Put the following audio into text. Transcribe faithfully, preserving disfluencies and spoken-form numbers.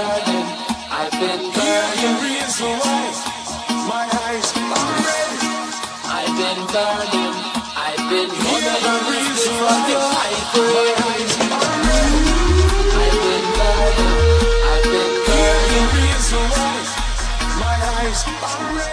burning, I've been burning. The reason why my eyes are red. I've been burning, I've been one of the reasons why your eyes are red. I've been burning, I've been burning. The reason why my eyes are red.